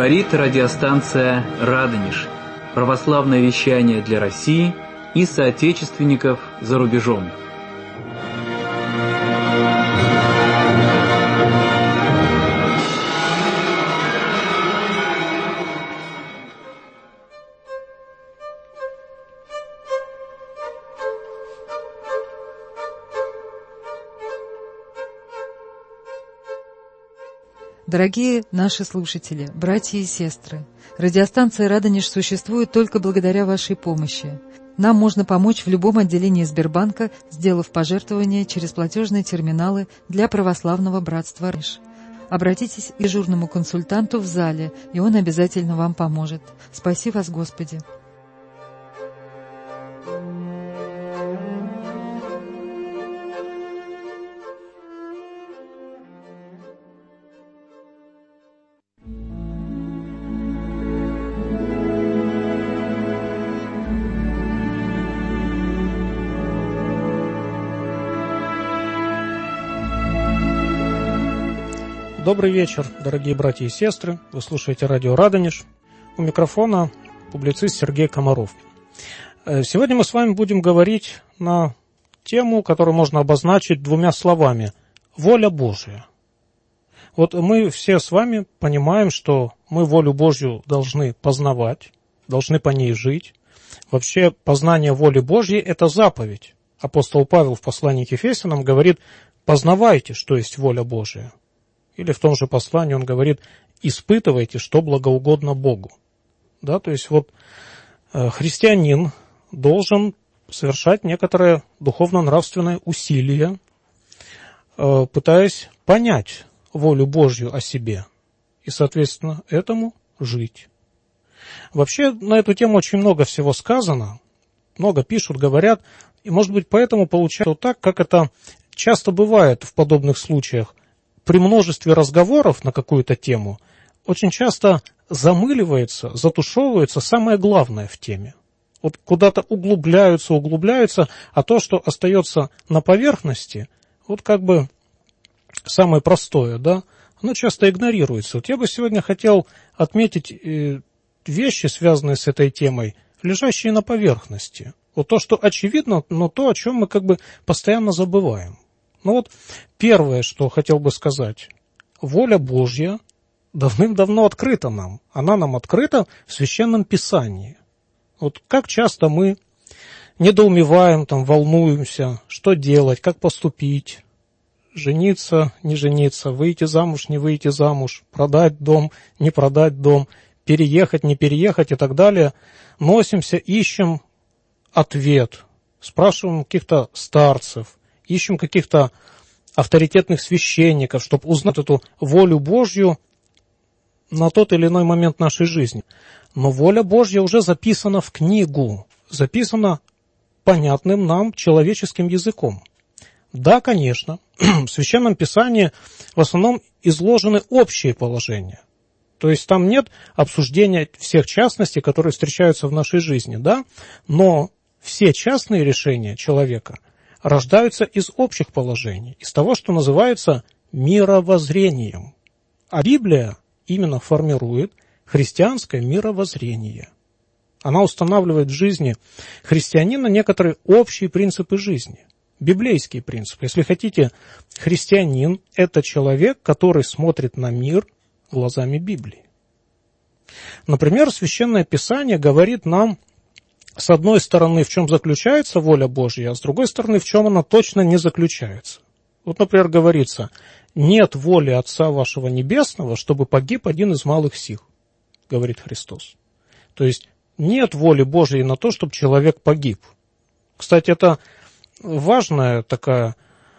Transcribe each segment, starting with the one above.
Говорит радиостанция «Радонеж». Православное вещание для России и соотечественников за рубежом. Дорогие наши слушатели, братья и сестры, радиостанция «Радонеж» существует только благодаря вашей помощи. Нам можно помочь в любом отделении Сбербанка, сделав пожертвование через платежные терминалы для православного братства «Радонеж». Обратитесь к дежурному консультанту в зале, и он обязательно вам поможет. Спаси вас, Господи! Добрый вечер, дорогие братья и сестры. Вы слушаете радио «Радонеж». У микрофона публицист Сергей Комаров. Сегодня мы с вами будем говорить на тему, которую можно обозначить двумя словами – «Воля Божия». Вот мы все с вами понимаем, что мы волю Божью должны познавать, должны по ней жить. Вообще познание воли Божьей – это заповедь. Апостол Павел в послании к Ефесянам говорит: «Познавайте, что есть воля Божия». Или в том же послании он говорит: «Испытывайте, что благоугодно Богу». Да, то есть вот христианин должен совершать некоторое духовно-нравственное усилие, пытаясь понять волю Божью о себе и, соответственно, этому жить. Вообще на эту тему очень много всего сказано, много пишут, говорят, и, может быть, поэтому получается так, как это часто бывает в подобных случаях. При множестве разговоров на какую-то тему очень часто замыливается, затушевывается самое главное в теме. Вот куда-то углубляются, а то, что остается на поверхности, вот как бы самое простое, да, оно часто игнорируется. Вот я бы сегодня хотел отметить вещи, связанные с этой темой, лежащие на поверхности. Вот то, что очевидно, но то, о чем мы как бы постоянно забываем. Ну вот первое, что хотел бы сказать. Воля Божья давным-давно открыта нам. Она нам открыта в Священном Писании. Вот как часто мы недоумеваем, волнуемся, что делать, как поступить, жениться, не жениться, выйти замуж, не выйти замуж, продать дом, не продать дом, переехать, не переехать и так далее. Носимся, ищем ответ, спрашиваем каких-то старцев, ищем каких-то авторитетных священников, чтобы узнать эту волю Божью на тот или иной момент нашей жизни. Но воля Божья уже записана в книгу, записана понятным нам человеческим языком. Да, конечно, в Священном Писании в основном изложены общие положения. То есть там нет обсуждения всех частностей, которые встречаются в нашей жизни, да? Но все частные решения человека рождаются из общих положений, из того, что называется мировоззрением. А Библия именно формирует христианское мировоззрение. Она устанавливает в жизни христианина некоторые общие принципы жизни, библейские принципы. Если хотите, христианин – это человек, который смотрит на мир глазами Библии. Например, Священное Писание говорит нам, с одной стороны, в чем заключается воля Божья, а с другой стороны, в чем она точно не заключается. Вот, например, говорится: «Нет воли Отца вашего Небесного, чтобы погиб один из малых сих», говорит Христос. То есть нет воли Божьей на то, чтобы человек погиб. Кстати, это важный такой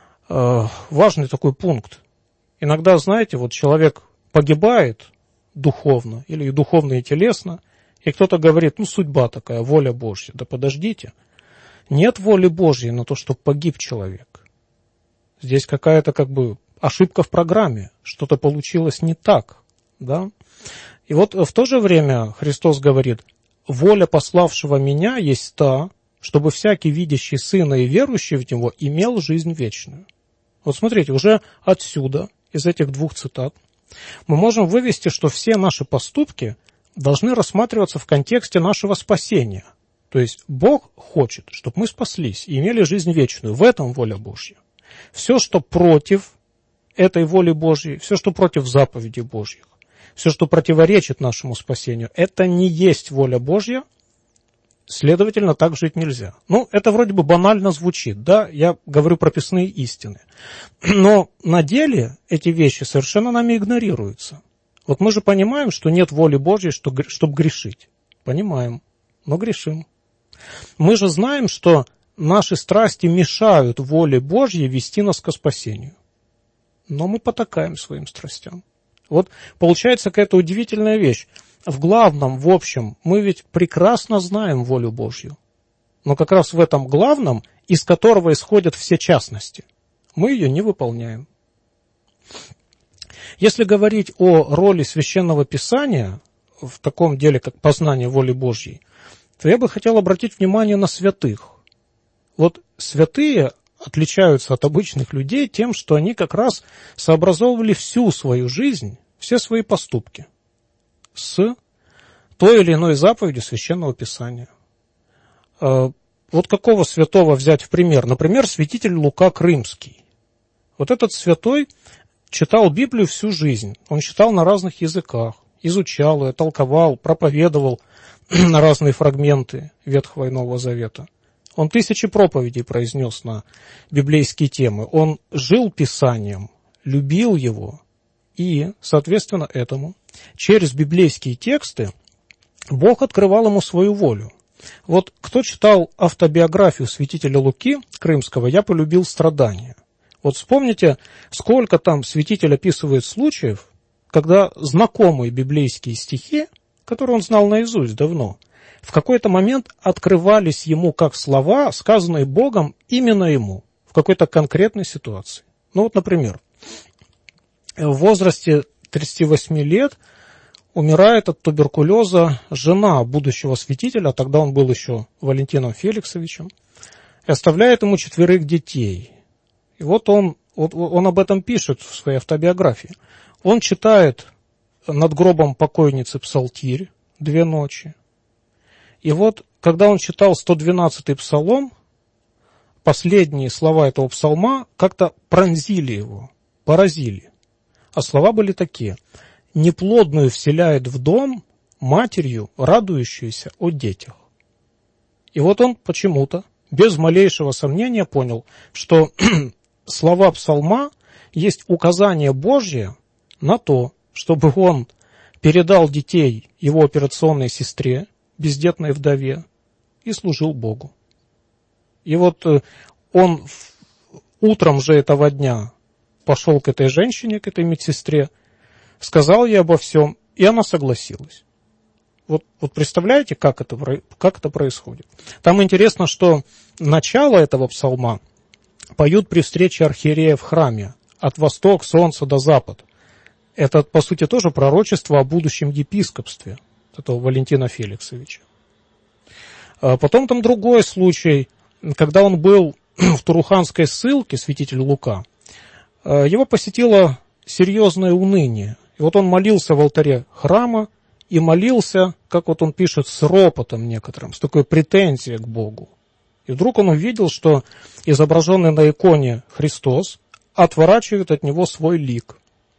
пункт. Иногда, знаете, вот человек погибает духовно или духовно и телесно, и кто-то говорит: судьба такая, воля Божья. Да подождите. Нет воли Божьей на то, чтобы погиб человек. Здесь какая-то ошибка в программе. Что-то получилось не так. Да? И вот в то же время Христос говорит: воля пославшего меня есть та, чтобы всякий, видящий Сына и верующий в Него, имел жизнь вечную. Вот смотрите, уже отсюда, из этих двух цитат, мы можем вывести, что все наши поступки должны рассматриваться в контексте нашего спасения. То есть Бог хочет, чтобы мы спаслись и имели жизнь вечную. В этом воля Божья. Все, что против этой воли Божьей, все, что против заповедей Божьих, все, что противоречит нашему спасению, это не есть воля Божья, следовательно, так жить нельзя. Ну, это вроде бы банально звучит, да, я говорю прописные истины. Но на деле эти вещи совершенно нами игнорируются. Вот мы же понимаем, что нет воли Божьей, чтобы грешить. Понимаем, но грешим. Мы же знаем, что наши страсти мешают воле Божьей вести нас к спасению. Но мы потакаем своим страстям. Вот получается какая-то удивительная вещь. В главном, в общем, мы ведь прекрасно знаем волю Божью. Но как раз в этом главном, из которого исходят все частности, мы ее не выполняем. Если говорить о роли Священного Писания в таком деле, как познание воли Божьей, то я бы хотел обратить внимание на святых. Вот святые отличаются от обычных людей тем, что они как раз сообразовывали всю свою жизнь, все свои поступки с той или иной заповедью Священного Писания. Вот какого святого взять в пример? Например, святитель Лука Крымский. Вот этот святой читал Библию всю жизнь. Он читал на разных языках, изучал ее, толковал, проповедовал на разные фрагменты Ветхого и Нового Завета. Он 1000 проповедей произнес на библейские темы. Он жил Писанием, любил его. И, соответственно, этому через библейские тексты Бог открывал ему свою волю. Вот кто читал автобиографию святителя Луки Крымского, я полюбил страдания. Вот вспомните, сколько там святитель описывает случаев, когда знакомые библейские стихи, которые он знал наизусть давно, в какой-то момент открывались ему как слова, сказанные Богом именно ему, в какой-то конкретной ситуации. Ну вот, например, в возрасте 38 лет умирает от туберкулеза жена будущего святителя, тогда он был еще Валентином Феликсовичем, и оставляет ему 4 детей. И вот он об этом пишет в своей автобиографии. Он читает над гробом покойницы псалтирь 2 ночи. И вот, когда он читал 112-й псалом, последние слова этого псалма как-то пронзили его, поразили. А слова были такие: «Неплодную вселяет в дом матерью, радующуюся о детях». И вот он почему-то, без малейшего сомнения, понял, что слова псалма есть указание Божье на то, чтобы он передал детей его операционной сестре, бездетной вдове, и служил Богу. И вот он утром же этого дня пошел к этой женщине, к этой медсестре, сказал ей обо всем, и она согласилась. Вот представляете, как это происходит? Там интересно, что начало этого псалма поют при встрече архиерея в храме, от востока солнца до запада. Это, по сути, тоже пророчество о будущем епископстве этого Валентина Феликсовича. Потом там другой случай, когда он был в Туруханской ссылке, святитель Лука, его посетило серьезное уныние. И вот он молился в алтаре храма и молился, как вот он пишет, с ропотом некоторым, с такой претензией к Богу. И вдруг он увидел, что изображенный на иконе Христос отворачивает от него свой лик.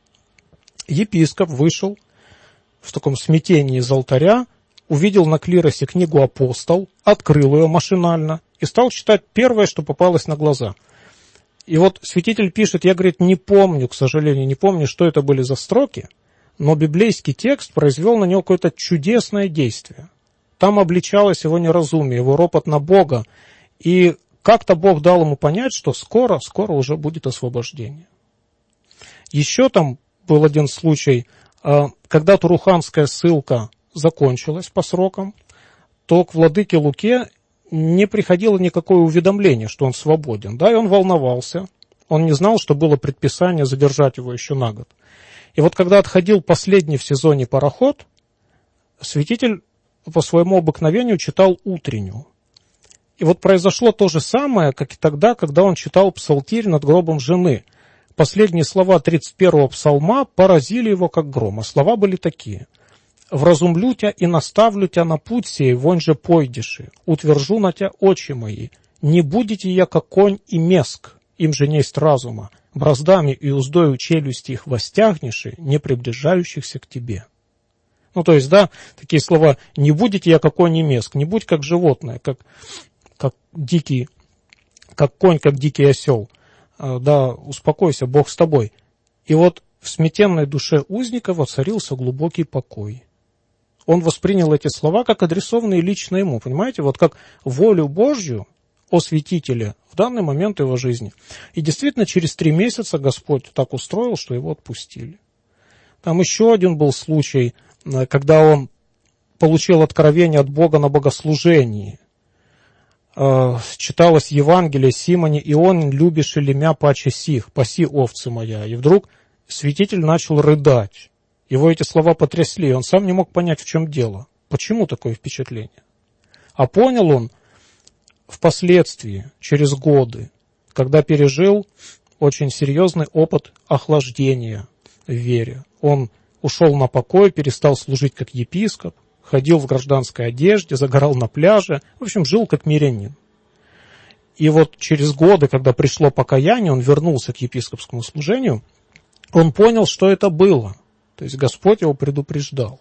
Епископ вышел в таком смятении из алтаря, увидел на клиросе книгу «Апостол», открыл ее машинально и стал читать первое, что попалось на глаза. И вот святитель пишет, я, говорит, не помню, к сожалению, не помню, что это были за строки, но библейский текст произвел на него какое-то чудесное действие. Там обличалось его неразумие, его ропот на Бога, и как-то Бог дал ему понять, что скоро уже будет освобождение. Еще там был один случай, когда Туруханская ссылка закончилась по срокам, то к владыке Луке не приходило никакое уведомление, что он свободен. Да, и он волновался. Он не знал, что было предписание задержать его еще на год. И вот когда отходил последний в сезоне пароход, святитель по своему обыкновению читал утреннюю. И вот произошло то же самое, как и тогда, когда он читал псалтирь над гробом жены. последние слова 31-го псалма поразили его как гром. А слова были такие: «Вразумлю тя и наставлю тя на путь сей, вонь же пойдеши, утвержу на тя очи мои, не будете я как конь и меск, им же несть разума, браздами и уздою челюсти их востягнеши, не приближающихся к тебе». Ну, то есть, да, такие слова: «Не будете я как конь и меск», «не будь как животное», как дикий, как конь, как дикий осел. Да, успокойся, Бог с тобой. И вот в смятенной душе узника воцарился глубокий покой. Он воспринял эти слова как адресованные лично ему, понимаете, вот как волю Божью о святителе в данный момент его жизни. И действительно, через 3 месяца Господь так устроил, что его отпустили. Там еще один был случай, когда он получил откровение от Бога на богослужении. Читалось Евангелие: «Симоне Ион, любишь ли мя паче сих, паси овцы моя». И вдруг святитель начал рыдать. Его эти слова потрясли, и он сам не мог понять, в чем дело. Почему такое впечатление? А понял он впоследствии, через годы, когда пережил очень серьезный опыт охлаждения в вере. Он ушел на покой, перестал служить как епископ, ходил в гражданской одежде, загорал на пляже, в общем, жил как мирянин. И вот через годы, когда пришло покаяние, он вернулся к епископскому служению, он понял, что это было. То есть Господь его предупреждал.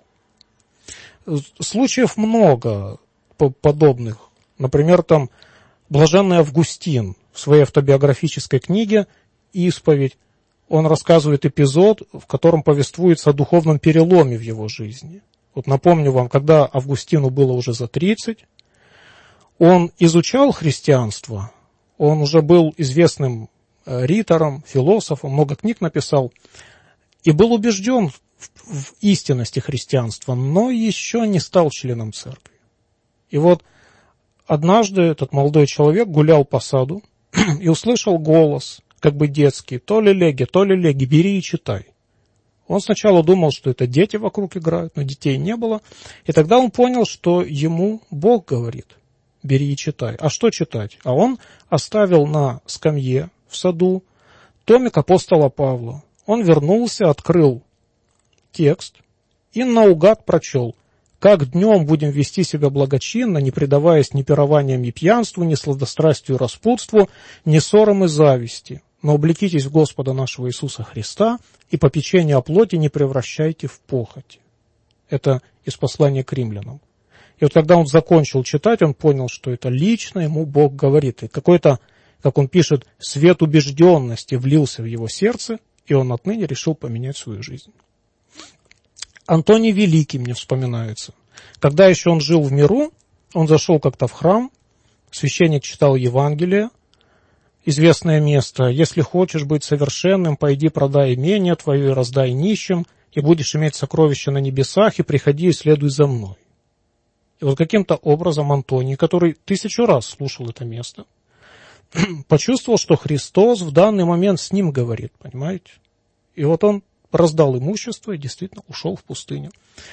Случаев много подобных. Например, там блаженный Августин в своей автобиографической книге «Исповедь», он рассказывает эпизод, в котором повествуется о духовном переломе в его жизни. Вот напомню вам, когда Августину было уже за 30, он изучал христианство, он уже был известным ритором, философом, много книг написал, и был убежден в истинности христианства, но еще не стал членом церкви. И вот однажды этот молодой человек гулял по саду и услышал голос, как бы детский: то ли леги, бери и читай. Он сначала думал, что это дети вокруг играют, но детей не было. И тогда он понял, что ему Бог говорит: бери и читай. А что читать? А он оставил на скамье в саду томик апостола Павла. Он вернулся, открыл текст и наугад прочел: «Как днем будем вести себя благочинно, не предаваясь ни пированиям и пьянству, ни сладострастию и распутству, ни ссорам и зависти. Но облекитесь в Господа нашего Иисуса Христа, и попечение о плоти не превращайте в похоти». Это из послания к римлянам. И вот когда он закончил читать, он понял, что это лично ему Бог говорит. И какой-то, как он пишет, свет убежденности влился в его сердце, и он отныне решил поменять свою жизнь. Антоний Великий мне вспоминается. Когда еще он жил в миру, он зашел как-то в храм, священник читал Евангелие, известное место: «Если хочешь быть совершенным, пойди продай имение твое и раздай нищим, и будешь иметь сокровища на небесах, и приходи и следуй за мной». И вот каким-то образом Антоний, который 1000 раз слушал это место, почувствовал, что Христос в данный момент с ним говорит, понимаете? И вот он раздал имущество и действительно ушел в пустыню.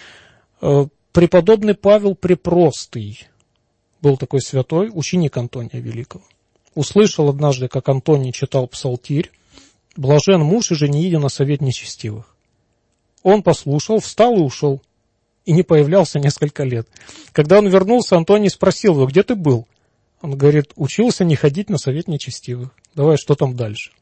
Преподобный Павел Препростый был такой святой, ученик Антония Великого. Услышал однажды, как Антоний читал псалтирь: «Блажен муж и женииди на совет нечестивых». Он послушал, встал и ушел. И не появлялся несколько лет. Когда он вернулся, Антоний спросил его: «Где ты был?» Он говорит: «Учился не ходить на совет нечестивых». Давай, что там дальше?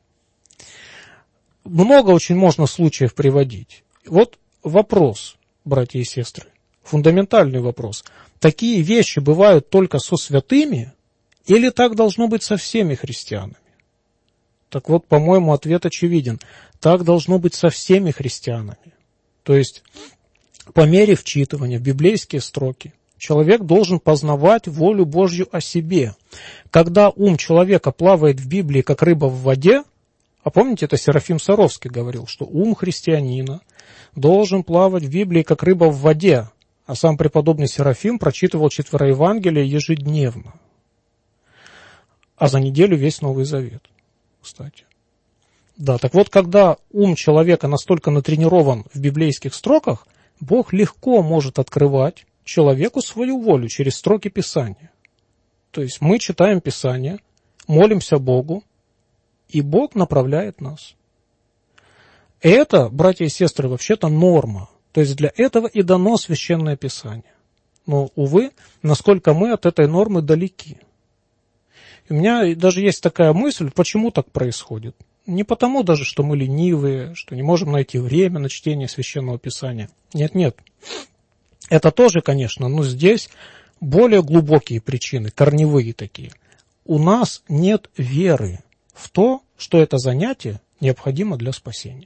Много очень можно случаев приводить. Вот вопрос, братья и сестры, фундаментальный вопрос. Такие вещи бывают только со святыми или так должно быть со всеми христианами? Так вот, по-моему, ответ очевиден. Так должно быть со всеми христианами. То есть, по мере вчитывания в библейские строки, человек должен познавать волю Божью о себе. Когда ум человека плавает в Библии, как рыба в воде, а помните, это Серафим Саровский говорил, что ум христианина должен плавать в Библии, как рыба в воде, а сам преподобный Серафим прочитывал 4 Евангелия ежедневно. А за неделю весь Новый Завет, кстати. Да, так вот, когда ум человека настолько натренирован в библейских строках, Бог легко может открывать человеку свою волю через строки Писания. То есть мы читаем Писание, молимся Богу, и Бог направляет нас. Это, братья и сестры, вообще-то норма. То есть для этого и дано Священное Писание. Но, увы, насколько мы от этой нормы далеки. И у меня даже есть такая мысль, почему так происходит. Не потому даже, что мы ленивые, что не можем найти время на чтение Священного Писания. Нет. Это тоже, конечно, но здесь более глубокие причины, корневые такие. У нас нет веры в то, что это занятие необходимо для спасения.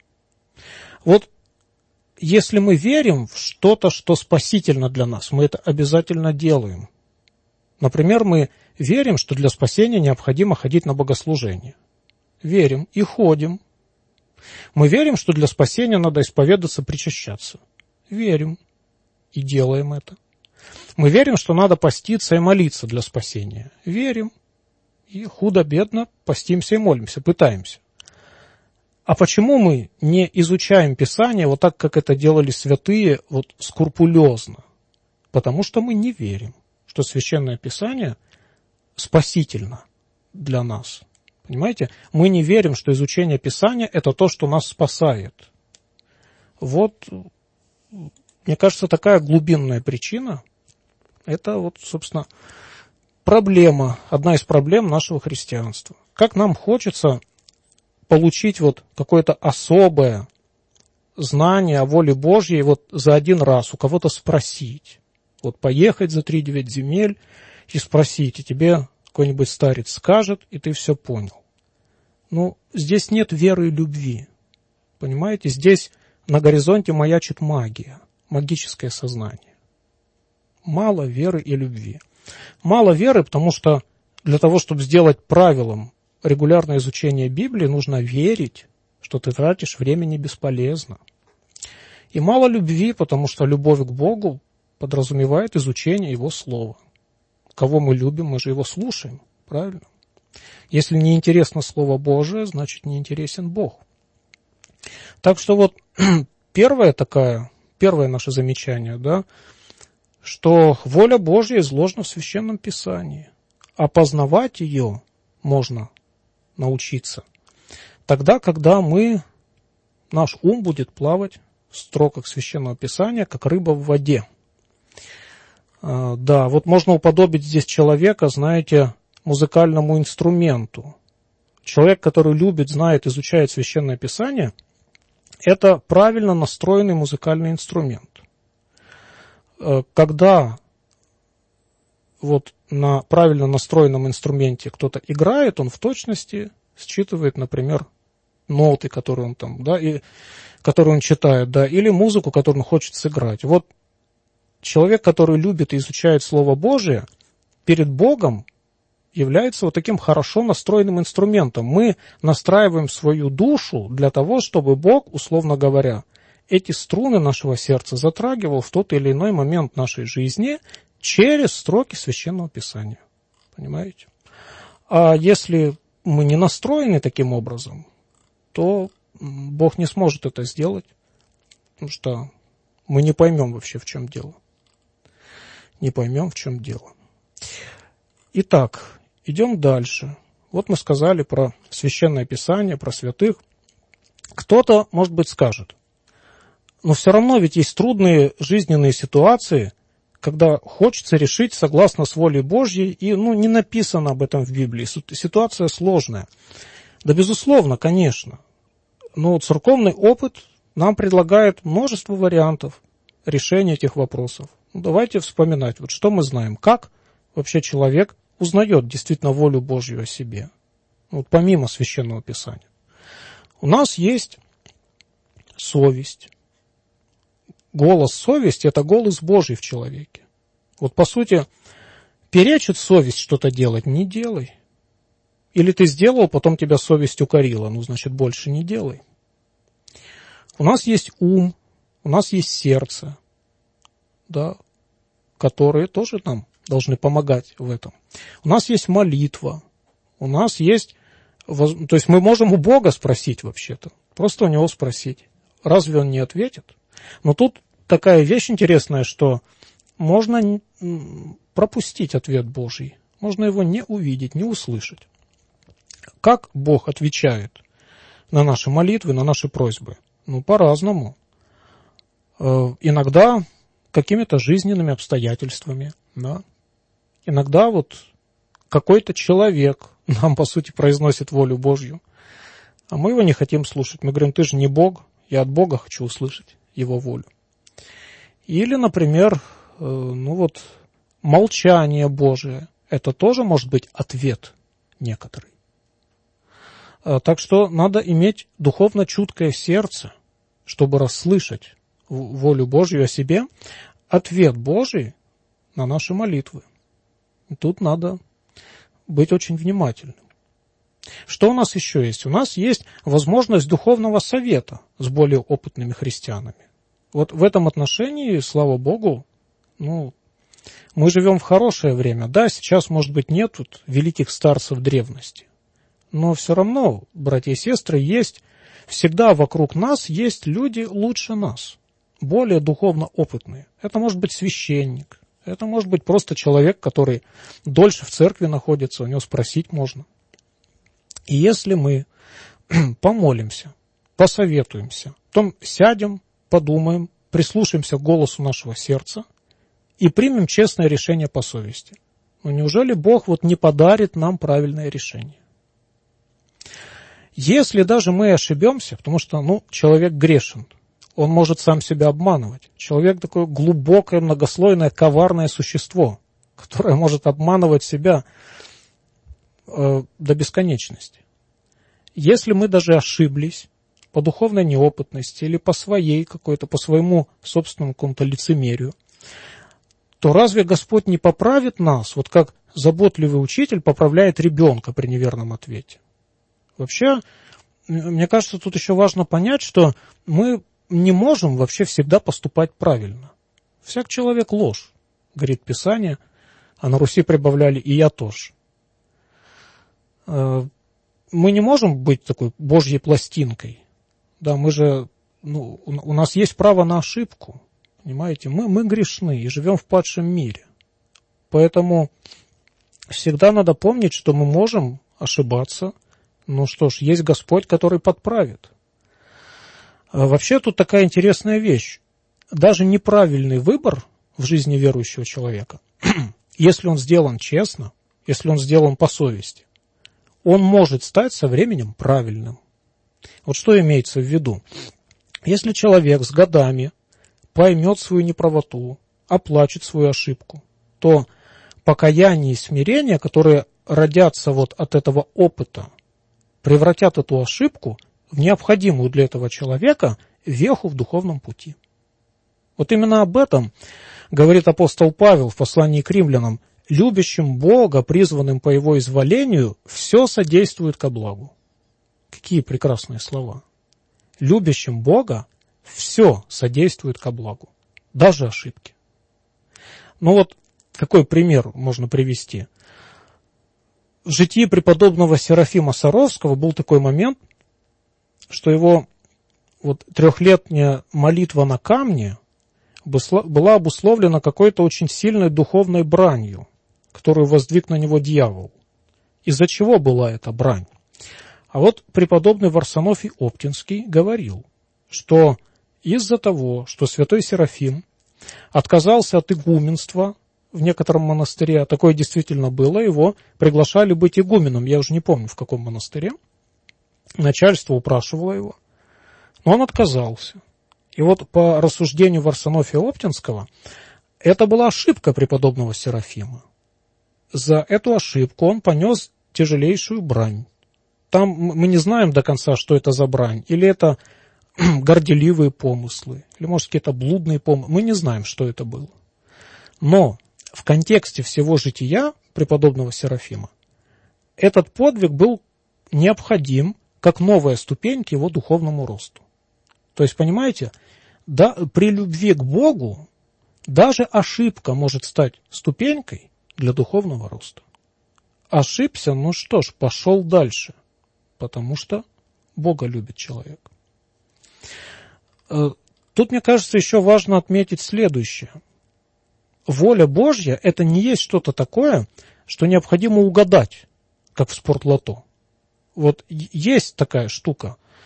Вот если мы верим в что-то, что спасительно для нас, мы это обязательно делаем. Например, мы верим, что для спасения необходимо ходить на богослужение. Верим и ходим. Мы верим, что для спасения надо исповедаться, причащаться. Верим и делаем это. Мы верим, что надо поститься и молиться для спасения. Верим и худо-бедно постимся и молимся, пытаемся. А почему мы не изучаем Писание вот так, как это делали святые, вот скрупулезно? Потому что мы не верим, что Священное Писание спасительно для нас. Понимаете? Мы не верим, что изучение Писания – это то, что нас спасает. Вот, мне кажется, такая глубинная причина – это вот, собственно, проблема, одна из проблем нашего христианства. Как нам хочется получить вот какое-то особое знание о воле Божьей вот за один раз, у кого-то спросить. Вот поехать за 3-9 земель и спросить, и тебе какой-нибудь старец скажет, и ты все понял. Ну, здесь нет веры и любви. Понимаете, здесь на горизонте маячит магия, магическое сознание. Мало веры и любви. Мало веры, потому что для того, чтобы сделать правилом регулярное изучение Библии, нужно верить, что ты тратишь времени бесполезно. И мало любви, потому что любовь к Богу подразумевает изучение Его Слова. Кого мы любим, мы же Его слушаем, правильно? Если не интересно Слово Божие, значит не интересен Бог. Так что вот первое наше замечание, да, что воля Божья изложена в Священном Писании. А познавать ее можно научиться тогда, когда наш ум будет плавать в строках Священного Писания, как рыба в воде. Да, вот можно уподобить здесь человека, знаете, музыкальному инструменту. Человек, который любит, знает, изучает Священное Писание, это правильно настроенный музыкальный инструмент. Когда вот на правильно настроенном инструменте кто-то играет, он в точности считывает, например, ноты, которые он там, да, и которые он читает, да, или музыку, которую он хочет сыграть. Вот человек, который любит и изучает Слово Божие, перед Богом является вот таким хорошо настроенным инструментом. Мы настраиваем свою душу для того, чтобы Бог, условно говоря, эти струны нашего сердца затрагивал в тот или иной момент нашей жизни через строки Священного Писания. Понимаете? А если мы не настроены таким образом, то Бог не сможет это сделать, потому что мы не поймем вообще, в чем дело. Не поймем, в чем дело. Итак, идем дальше. Вот мы сказали про Священное Писание, про святых. Кто-то, может быть, скажет, но все равно ведь есть трудные жизненные ситуации, когда хочется решить согласно с волей Божьей, и не написано об этом в Библии. Ситуация сложная. Да, безусловно, конечно. Но церковный опыт нам предлагает множество вариантов решения этих вопросов. Давайте вспоминать, вот что мы знаем, как вообще человек узнает действительно волю Божью о себе, вот помимо Священного Писания. У нас есть совесть. Голос совести – это голос Божий в человеке. Вот по сути, перечит совесть что-то делать – не делай. Или ты сделал, потом тебя совесть укорила, значит, больше не делай. У нас есть ум, у нас есть сердце, да, которые тоже нам должны помогать в этом. У нас есть молитва, у нас есть... То есть мы можем у Бога спросить вообще-то, просто у Него спросить. Разве Он не ответит? Но тут такая вещь интересная, что можно пропустить ответ Божий, можно его не увидеть, не услышать. Как Бог отвечает на наши молитвы, на наши просьбы? Ну, по-разному. Иногда какими-то жизненными обстоятельствами, да. Иногда вот какой-то человек нам, по сути, произносит волю Божью, а мы его не хотим слушать. Мы говорим: ты же не Бог, я от Бога хочу услышать его волю. Или, например, молчание Божие. Это тоже может быть ответ некоторый. Так что надо иметь духовно чуткое сердце, чтобы расслышать волю Божью о себе, ответ Божий на наши молитвы. И тут надо быть очень внимательным. Что у нас еще есть? У нас есть возможность духовного совета с более опытными христианами. Вот в этом отношении, слава Богу, мы живем в хорошее время. Да, сейчас, может быть, нет тут великих старцев древности. Но все равно, братья и сестры, всегда вокруг нас есть люди лучше нас, более духовно опытные. Это может быть священник, это может быть просто человек, который дольше в церкви находится, у него спросить можно. И если мы помолимся, посоветуемся, потом сядем, подумаем, прислушаемся к голосу нашего сердца и примем честное решение по совести. Но неужели Бог не подарит нам правильное решение? Если даже мы ошибемся, потому что, человек грешен, он может сам себя обманывать. Человек такое глубокое, многослойное, коварное существо, которое может обманывать себя до бесконечности. Если мы даже ошиблись по духовной неопытности или по своему собственному какому-то лицемерию, то разве Господь не поправит нас, как заботливый учитель поправляет ребенка при неверном ответе? Вообще, мне кажется, тут еще важно понять, что мы не можем вообще всегда поступать правильно. Всяк человек ложь, говорит Писание, а на Руси прибавляли и я тоже. Мы не можем быть такой Божьей пластинкой. Да, мы же, у нас есть право на ошибку. Понимаете, мы грешны и живем в падшем мире. Поэтому всегда надо помнить, что мы можем ошибаться. Есть Господь, который подправит. Вообще тут такая интересная вещь. Даже неправильный выбор в жизни верующего человека, если он сделан честно, если он сделан по совести, он может стать со временем правильным. Вот что имеется в виду? Если человек с годами поймет свою неправоту, оплачет свою ошибку, то покаяние и смирение, которые родятся от этого опыта, превратят эту ошибку в необходимую для этого человека веху в духовном пути. Вот именно об этом говорит апостол Павел в послании к римлянам: «Любящим Бога, призванным по Его изволению, все содействует ко благу». Какие прекрасные слова. Любящим Бога все содействует ко благу, даже ошибки. Какой пример можно привести? В житии преподобного Серафима Саровского был такой момент, что его трехлетняя молитва на камне была обусловлена какой-то очень сильной духовной бранью, которую воздвиг на него дьявол. Из-за чего была эта брань? А преподобный Варсонофий Оптинский говорил, что из-за того, что святой Серафим отказался от игуменства в некотором монастыре, а такое действительно было, его приглашали быть игуменом, я уже не помню, в каком монастыре, начальство упрашивало его, но он отказался. И по рассуждению Варсонофия Оптинского, это была ошибка преподобного Серафима. За эту ошибку он понес тяжелейшую брань. Там мы не знаем до конца, что это за брань, или это горделивые помыслы, или, может, какие-то блудные помыслы, мы не знаем, что это было. Но в контексте всего жития преподобного Серафима этот подвиг был необходим как новая ступень к его духовному росту. То есть, понимаете, при любви к Богу даже ошибка может стать ступенькой для духовного роста. Ошибся, пошел дальше, потому что Бога любит человек. Тут, мне кажется, еще важно отметить следующее. Воля Божья – это не есть что-то такое, что необходимо угадать, как в спортлото. Есть такая штука.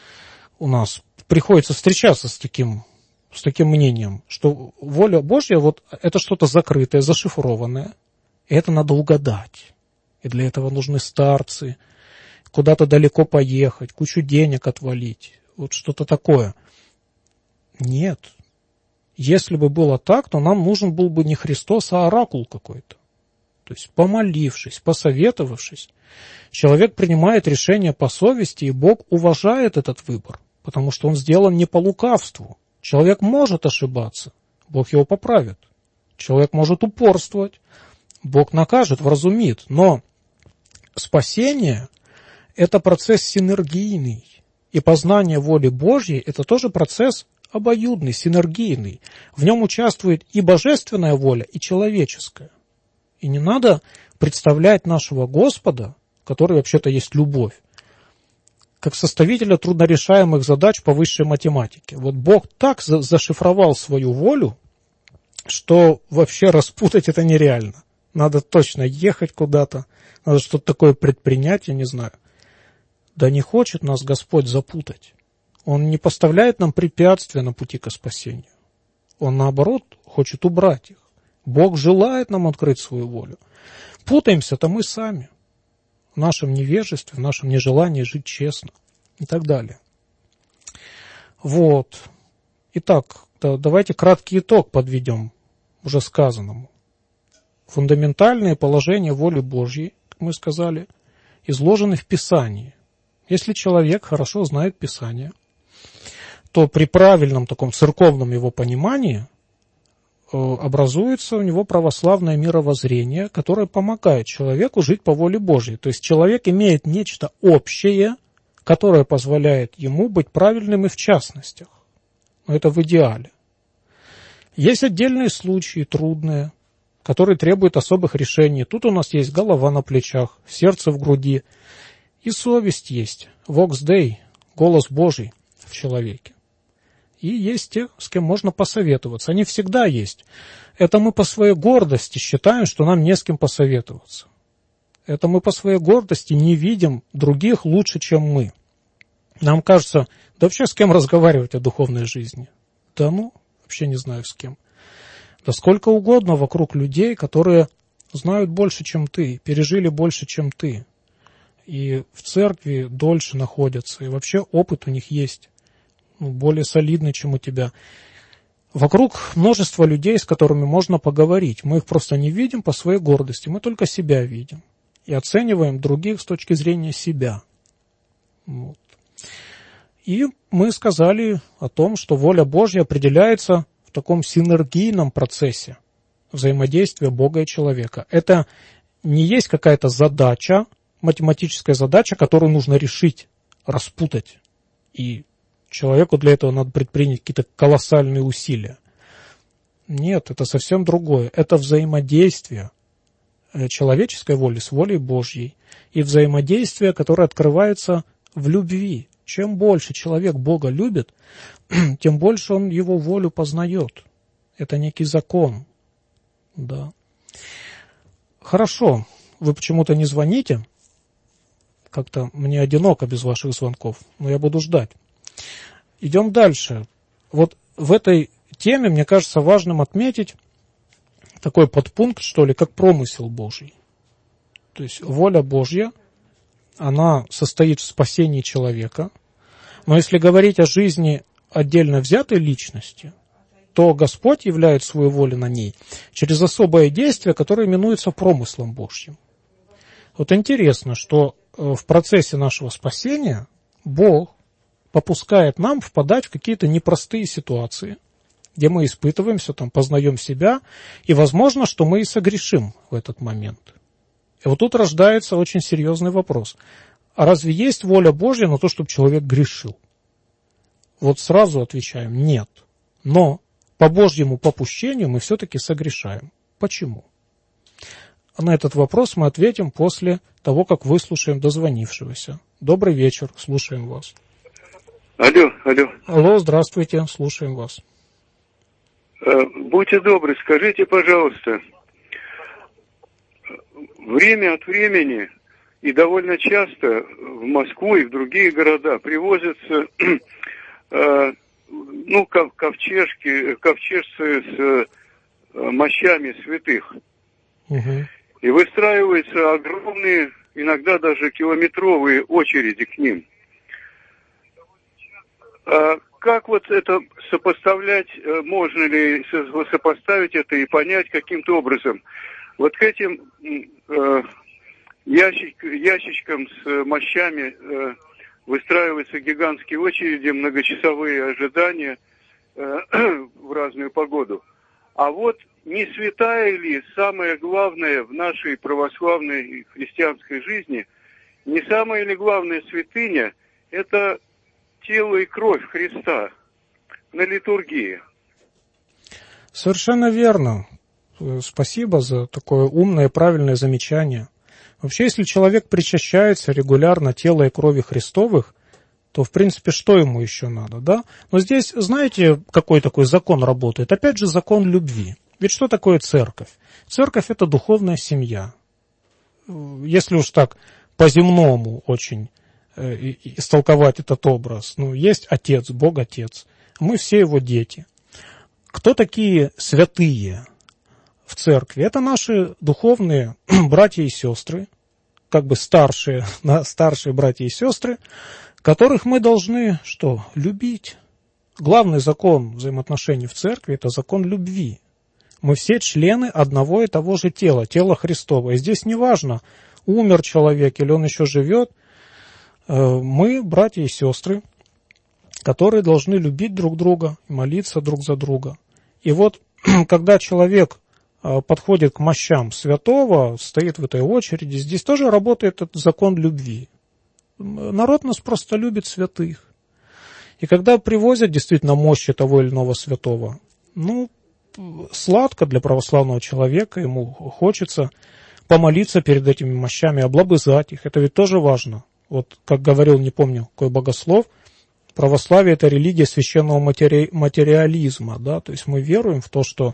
у нас приходится встречаться с таким мнением, что воля Божья вот это что-то закрытое, зашифрованное, и это надо угадать. И для этого нужны старцы, куда-то далеко поехать, кучу денег отвалить, вот что-то такое. Нет. Если бы было так, то нам нужен был бы не Христос, а оракул какой-то. То есть, помолившись, посоветовавшись, человек принимает решение по совести, и Бог уважает этот выбор, потому что он сделан не по лукавству. Человек может ошибаться, Бог его поправит. Человек может упорствовать, Бог накажет, вразумит. Но спасение – это процесс синергийный, и познание воли Божьей – это тоже процесс обоюдный, синергийный. В нем участвует и божественная воля, и человеческая. И не надо представлять нашего Господа, который вообще-то есть любовь, как составителя труднорешаемых задач по высшей математике. Вот Бог так зашифровал свою волю, что вообще распутать это нереально. Надо точно ехать куда-то, надо что-то такое предпринять, я не знаю. Да не хочет нас Господь запутать. Он не поставляет нам препятствия на пути к спасению. Он, наоборот, хочет убрать их. Бог желает нам открыть свою волю. Путаемся-то мы сами. В нашем невежестве, в нашем нежелании жить честно и так далее. Вот. Итак, давайте краткий итог подведем уже сказанному. Фундаментальные положения воли Божьей, как мы сказали, изложены в Писании. Если человек хорошо знает Писание, то при правильном таком церковном его понимании образуется у него православное мировоззрение, которое помогает человеку жить по воле Божьей. То есть человек имеет нечто общее, которое позволяет ему быть правильным и в частностях. Но это в идеале. Есть отдельные случаи, трудные, которые требуют особых решений. Тут у нас есть голова на плечах, сердце в груди, и совесть есть, Vox Dei, голос Божий в человеке. И есть те, с кем можно посоветоваться. Они всегда есть. Это мы по своей гордости считаем, что нам не с кем посоветоваться. Это мы по своей гордости не видим других лучше, чем мы. Нам кажется, да вообще с кем разговаривать о духовной жизни? Да ну, вообще не знаю с кем. Да сколько угодно вокруг людей, которые знают больше, чем ты, пережили больше, чем ты. И в церкви дольше находятся, и вообще опыт у них есть. Более солидный, чем у тебя. Вокруг множество людей, с которыми можно поговорить. Мы их просто не видим по своей гордости, мы только себя видим. И оцениваем других с точки зрения себя. Вот. И мы сказали о том, что воля Божья определяется в таком синергийном процессе взаимодействия Бога и человека. Это не есть какая-то задача, математическая задача, которую нужно решить, распутать. И человеку для этого надо предпринять какие-то колоссальные усилия. Нет, это совсем другое. Это взаимодействие человеческой воли с волей Божьей. И взаимодействие, которое открывается в любви. Чем больше человек Бога любит, тем больше он его волю познает. Это некий закон. Да. Хорошо. Вы почему-то не звоните. Как-то мне одиноко без ваших звонков. Но я буду ждать. Идем дальше. Вот в этой теме, мне кажется, важным отметить такой подпункт, что ли, как промысел Божий. То есть воля Божья, она состоит в спасении человека. Но если говорить о жизни отдельно взятой личности, то Господь являет свою волю на ней через особое действие, которое именуется промыслом Божьим. Вот интересно, что в процессе нашего спасения Бог попускает нам впадать в какие-то непростые ситуации, где мы испытываемся, там, познаем себя, и возможно, что мы и согрешим в этот момент. И вот тут рождается очень серьезный вопрос. А разве есть воля Божья на то, чтобы человек грешил? Вот сразу отвечаем: нет. Но по Божьему попущению мы все-таки согрешаем. Почему? На этот вопрос мы ответим после того, как выслушаем дозвонившегося. Добрый вечер, слушаем вас. Алло. Алло, здравствуйте, слушаем вас. Будьте добры, скажите, пожалуйста, время от времени И довольно часто в Москву и в другие города привозятся ковчежцы с мощами святых. Угу. И выстраиваются огромные, иногда даже километровые очереди к ним. Как вот это сопоставлять, можно ли сопоставить это и понять каким-то образом? Вот к этим ящичкам с мощами выстраиваются гигантские очереди, многочасовые ожидания в разную погоду. А вот не святая ли самое главное в нашей православной христианской жизни, не самая ли главная святыня – это тело и кровь Христа на литургии? Совершенно верно. Спасибо за такое умное и правильное замечание. Вообще, если человек причащается регулярно тела и крови Христовых, то, в принципе, что ему еще надо, да? Но здесь, знаете, какой такой закон работает? Опять же, закон любви. Ведь что такое церковь? Церковь – это духовная семья. Если уж так по-земному очень истолковать этот образ, есть Отец, Бог Отец, мы все Его дети. Кто такие святые в церкви? Это наши духовные братья и сестры, как бы старшие братья и сестры, которых мы должны что? Любить. Главный закон взаимоотношений в церкви – это закон любви. Мы все члены одного и того же тела, тела Христова. И здесь не важно, умер человек или он еще живет. Мы, братья и сестры, которые должны любить друг друга, молиться друг за друга. И вот, когда человек подходит к мощам святого, стоит в этой очереди, здесь тоже работает этот закон любви. Народ нас просто любит святых. И когда привозят действительно мощи того или иного святого, сладко для православного человека, ему хочется помолиться перед этими мощами, облобызать их. Это ведь тоже важно. Вот, как говорил, не помню, какой богослов, православие – это религия священного материализма. Да? То есть мы веруем в то, что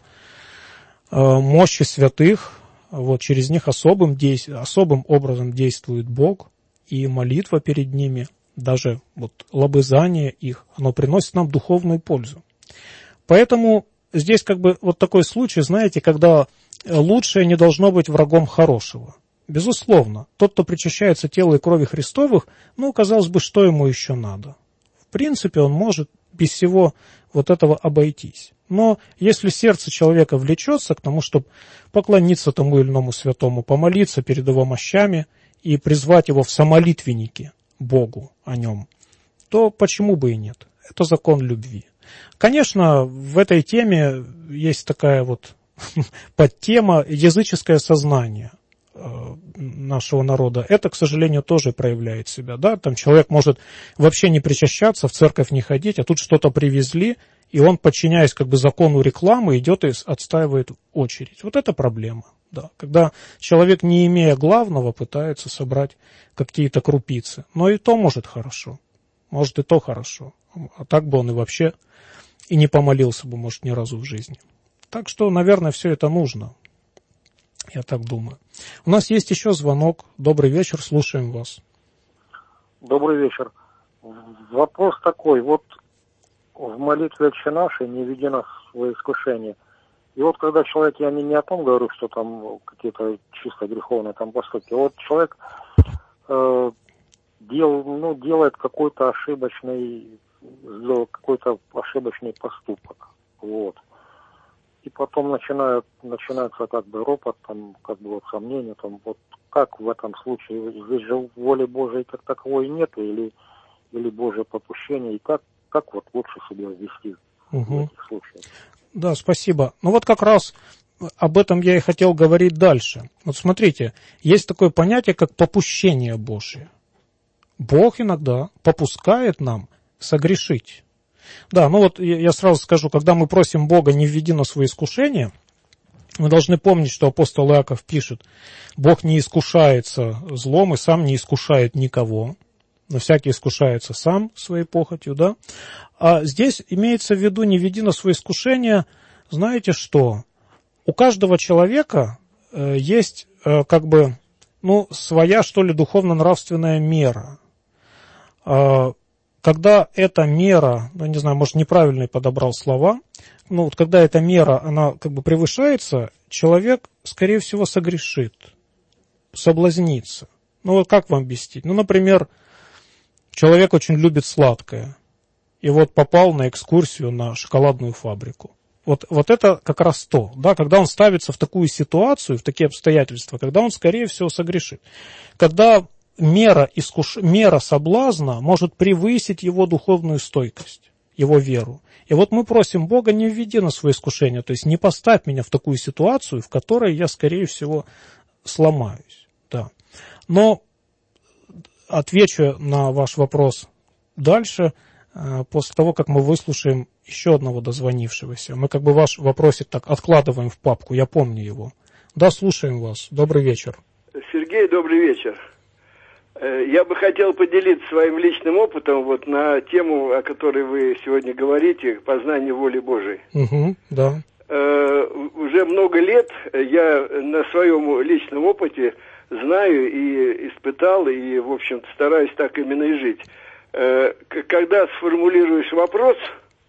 мощи святых, через них особым образом действует Бог, и молитва перед ними, даже лобызание их, оно приносит нам духовную пользу. Поэтому здесь такой случай, знаете, когда лучшее не должно быть врагом хорошего. Безусловно, тот, кто причащается тела и крови Христовых, казалось бы, что ему еще надо? В принципе, он может без всего этого обойтись. Но если сердце человека влечется к тому, чтобы поклониться тому или иному святому, помолиться перед его мощами и призвать его в самолитвенники Богу о нем, то почему бы и нет? Это закон любви. Конечно, в этой теме есть такая подтема языческое сознание нашего народа. Это, к сожалению, тоже проявляет себя. Да? Там человек может вообще не причащаться, в церковь не ходить, а тут что-то привезли, и он, подчиняясь закону рекламы, идет и отстаивает очередь. Вот это проблема. Да. Когда человек, не имея главного, пытается собрать какие-то крупицы. Но и то может хорошо. Может и то хорошо. А так бы он и вообще и не помолился бы, может, ни разу в жизни. Так что, наверное, все это нужно. Я так думаю. У нас есть еще звонок. Добрый вечер, слушаем вас. Добрый вечер. Вопрос такой. В молитве «Отче наш» не веди нас в искушение. И когда человек, я не о том говорю, что там какие-то чисто греховные поступки. Человек делает какой-то ошибочный поступок. И потом начинается ропот, сомнения, как в этом случае, здесь же воли Божией как таковой нет, или Божье попущение, и как лучше себя вести в этих случаях? Да, спасибо. как раз об этом я и хотел говорить дальше. Смотрите, есть такое понятие, как попущение Божие. Бог иногда попускает нам согрешить. Да, я сразу скажу, когда мы просим Бога не введи нас в искушение, мы должны помнить, что апостол Иаков пишет: Бог не искушается злом и сам не искушает никого, но всякий искушается сам своей похотью, да. А здесь имеется в виду не введи нас в искушение, знаете что? У каждого человека есть своя, что ли, духовно-нравственная мера. Когда эта мера, не знаю, может, неправильно подобрал слова, когда эта мера, она как бы превышается, человек, скорее всего, согрешит, соблазнится. Как вам объяснить? Например, человек очень любит сладкое, и попал на экскурсию на шоколадную фабрику. Вот это как раз то, да, когда он ставится в такую ситуацию, в такие обстоятельства, когда он, скорее всего, согрешит. Когда мера соблазна может превысить его духовную стойкость, его веру. И мы просим Бога, не введи нас в свое искушение, то есть не поставь меня в такую ситуацию, в которой я, скорее всего, сломаюсь. Да. Но отвечу на ваш вопрос дальше, после того, как мы выслушаем еще одного дозвонившегося. Мы ваш вопросик так откладываем в папку, я помню его. Да, слушаем вас. Добрый вечер. Сергей, добрый вечер. Я бы хотел поделиться своим личным опытом на тему, о которой вы сегодня говорите, познание воли Божией. Да. Уже много лет я на своем личном опыте знаю и испытал, и, в общем-то, стараюсь так именно и жить. Когда сформулируешь вопрос